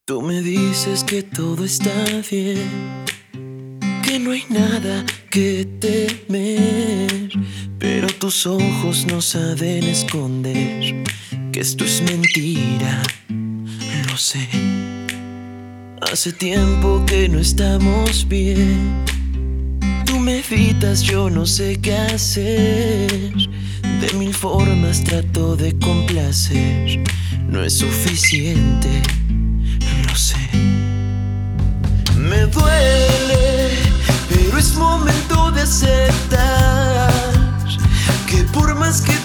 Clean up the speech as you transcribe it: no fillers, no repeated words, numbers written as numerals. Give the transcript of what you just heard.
Tú me dices que todo está bien, que no hay nada que temer, pero tus ojos no saben esconder que esto es mentira, lo sé. Hace tiempo que no estamos bien. Tú me evitas, yo no sé qué hacer. De mil formas trato de complacer. No es suficiente, lo sé. Me duele, pero es momento de aceptar que por más que